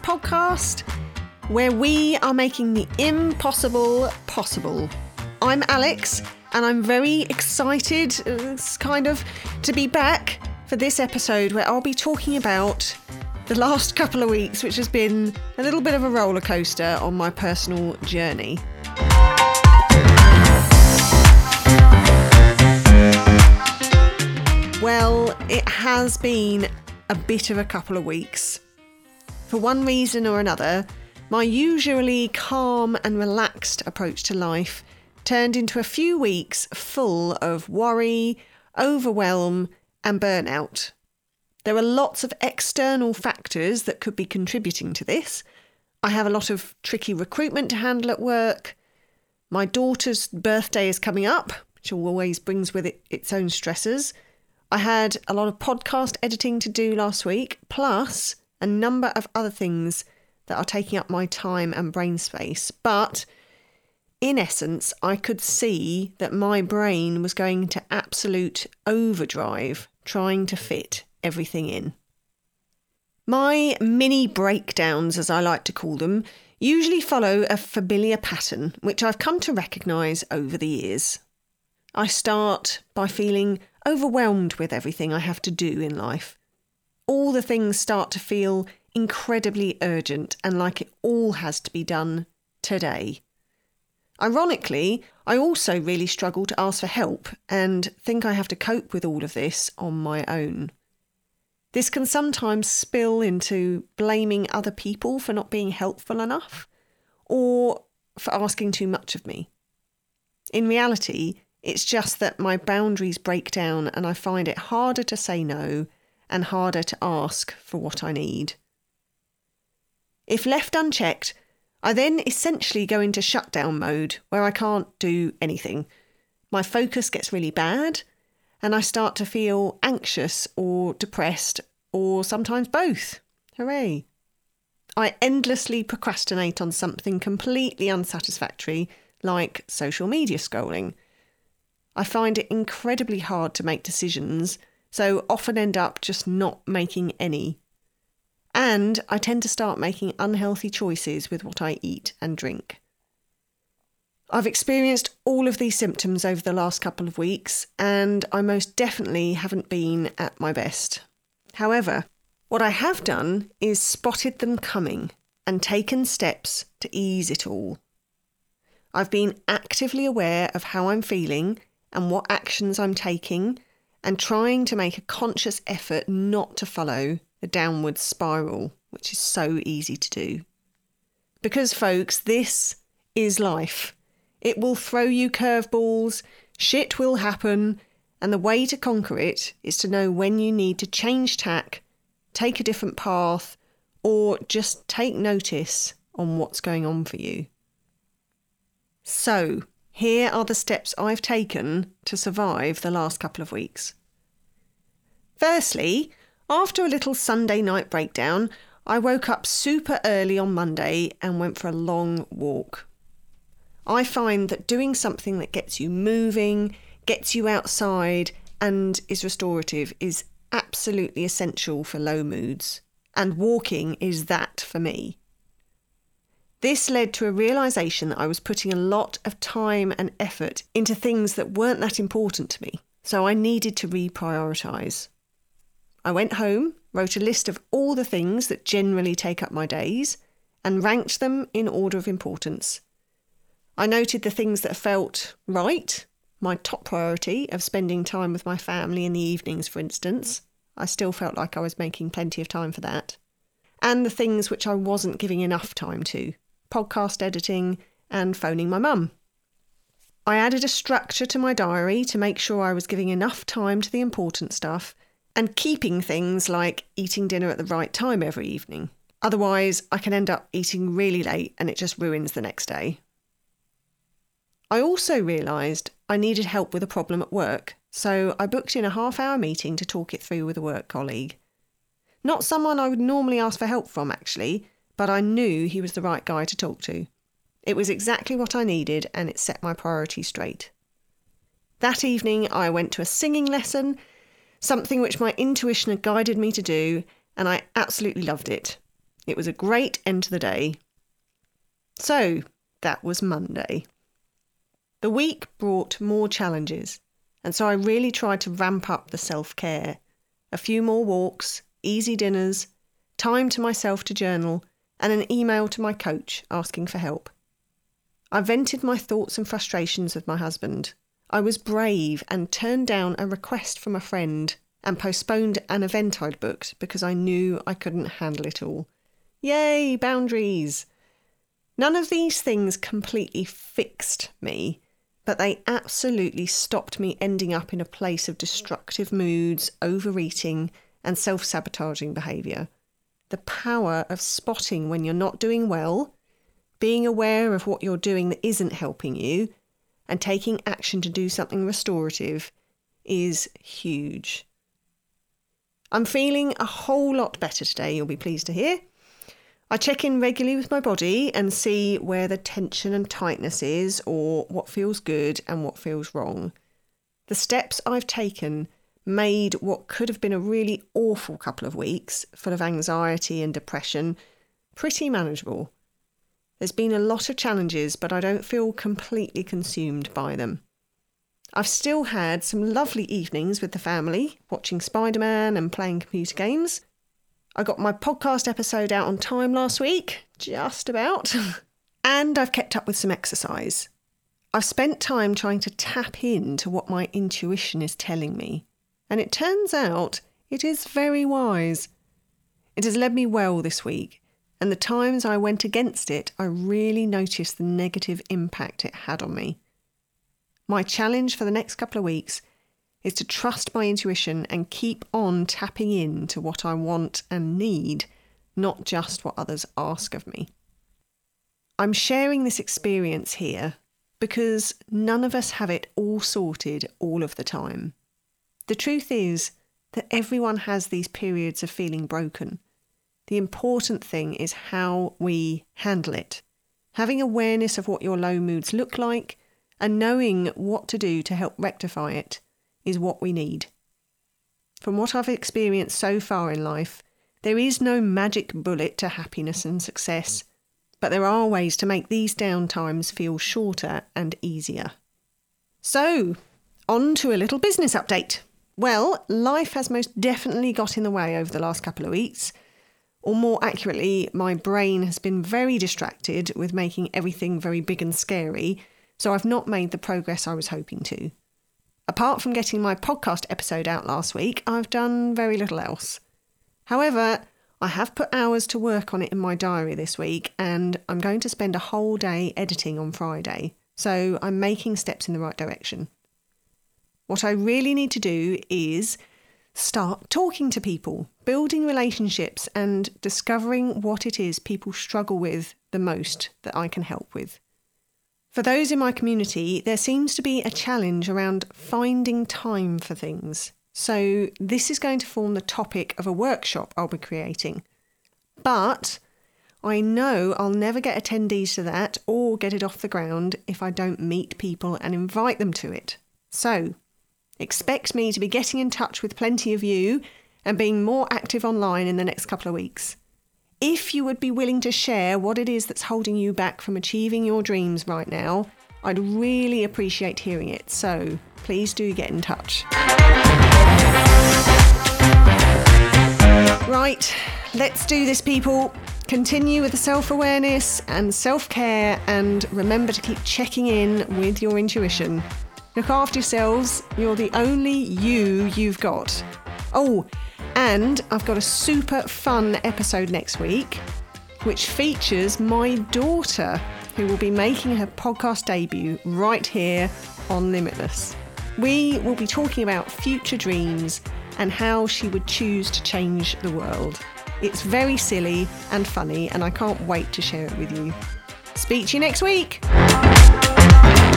podcast where we are making the impossible possible. I'm Alex, and I'm very excited, to be back for this episode where I'll be talking about the last couple of weeks, which has been a little bit of a roller coaster on my personal journey. Well, it has been a bit of a couple of weeks. For one reason or another, my usually calm and relaxed approach to life turned into a few weeks full of worry, overwhelm, and burnout. There are lots of external factors that could be contributing to this. I have a lot of tricky recruitment to handle at work. My daughter's birthday is coming up, which always brings with it its own stresses. I had a lot of podcast editing to do last week, plus a number of other things that are taking up my time and brain space. But in essence, I could see that my brain was going to absolute overdrive trying to fit everything in. My mini breakdowns, as I like to call them, usually follow a familiar pattern, which I've come to recognise over the years. I start by feeling overwhelmed with everything I have to do in life. All the things start to feel incredibly urgent and like it all has to be done today. Ironically, I also really struggle to ask for help and think I have to cope with all of this on my own. This can sometimes spill into blaming other people for not being helpful enough or for asking too much of me. In reality, it's just that my boundaries break down and I find it harder to say no and harder to ask for what I need. If left unchecked, I then essentially go into shutdown mode where I can't do anything. My focus gets really bad and I start to feel anxious or depressed or sometimes both. Hooray! I endlessly procrastinate on something completely unsatisfactory like social media scrolling. I find it incredibly hard to make decisions, so often end up just not making any. And I tend to start making unhealthy choices with what I eat and drink. I've experienced all of these symptoms over the last couple of weeks, and I most definitely haven't been at my best. However, what I have done is spotted them coming and taken steps to ease it all. I've been actively aware of how I'm feeling and what actions I'm taking, and trying to make a conscious effort not to follow the downward spiral, which is so easy to do. Because, folks, this is life. It will throw you curveballs, shit will happen, and the way to conquer it is to know when you need to change tack, take a different path, or just take notice on what's going on for you. So, here are the steps I've taken to survive the last couple of weeks. Firstly, after a little Sunday night breakdown, I woke up super early on Monday and went for a long walk. I find that doing something that gets you moving, gets you outside, and is restorative is absolutely essential for low moods, and walking is that for me. This led to a realisation that I was putting a lot of time and effort into things that weren't that important to me, so I needed to reprioritise. I went home, wrote a list of all the things that generally take up my days, and ranked them in order of importance. I noted the things that felt right, my top priority of spending time with my family in the evenings, for instance. I still felt like I was making plenty of time for that. And the things which I wasn't giving enough time to. Podcast editing, and phoning my mum. I added a structure to my diary to make sure I was giving enough time to the important stuff and keeping things like eating dinner at the right time every evening. Otherwise, I can end up eating really late and it just ruins the next day. I also realised I needed help with a problem at work, so I booked in a half-hour meeting to talk it through with a work colleague. Not someone I would normally ask for help from, actually, but I knew he was the right guy to talk to. It was exactly what I needed, and it set my priorities straight. That evening, I went to a singing lesson, something which my intuition had guided me to do, and I absolutely loved it. It was a great end to the day. So that was Monday. The week brought more challenges, and so I really tried to ramp up the self-care. A few more walks, easy dinners, time to myself to journal, and an email to my coach asking for help. I vented my thoughts and frustrations with my husband. I was brave and turned down a request from a friend and postponed an event I'd booked because I knew I couldn't handle it all. Yay, boundaries! None of these things completely fixed me, but they absolutely stopped me ending up in a place of destructive moods, overeating, and self-sabotaging behaviour. The power of spotting when you're not doing well, being aware of what you're doing that isn't helping you, and taking action to do something restorative is huge. I'm feeling a whole lot better today, you'll be pleased to hear. I check in regularly with my body and see where the tension and tightness is, or what feels good and what feels wrong. The steps I've taken made what could have been a really awful couple of weeks, full of anxiety and depression, pretty manageable. There's been a lot of challenges, but I don't feel completely consumed by them. I've still had some lovely evenings with the family, watching Spider-Man and playing computer games. I got my podcast episode out on time last week, just about, and I've kept up with some exercise. I've spent time trying to tap into what my intuition is telling me, and it turns out it is very wise. It has led me well this week, and the times I went against it, I really noticed the negative impact it had on me. My challenge for the next couple of weeks is to trust my intuition and keep on tapping into what I want and need, not just what others ask of me. I'm sharing this experience here because none of us have it all sorted all of the time. The truth is that everyone has these periods of feeling broken. The important thing is how we handle it. Having awareness of what your low moods look like and knowing what to do to help rectify it is what we need. From what I've experienced so far in life, there is no magic bullet to happiness and success, but there are ways to make these down times feel shorter and easier. So, on to a little business update. Well, life has most definitely got in the way over the last couple of weeks, or more accurately, my brain has been very distracted with making everything very big and scary, so I've not made the progress I was hoping to. Apart from getting my podcast episode out last week, I've done very little else. However, I have put hours to work on it in my diary this week, and I'm going to spend a whole day editing on Friday, so I'm making steps in the right direction. What I really need to do is start talking to people, building relationships, and discovering what it is people struggle with the most that I can help with. For those in my community, there seems to be a challenge around finding time for things. So this is going to form the topic of a workshop I'll be creating. But I know I'll never get attendees to that or get it off the ground if I don't meet people and invite them to it. So expect me to be getting in touch with plenty of you and being more active online in the next couple of weeks. If you would be willing to share what it is that's holding you back from achieving your dreams right now, I'd really appreciate hearing it. So please do get in touch. Right, let's do this, people. Continue with the self-awareness and self-care, and remember to keep checking in with your intuition. Look after yourselves. You're the only you've got. Oh, and I've got a super fun episode next week, which features my daughter, who will be making her podcast debut right here on Limitless. We will be talking about future dreams and how she would choose to change the world. It's very silly and funny, and I can't wait to share it with you. Speak to you next week.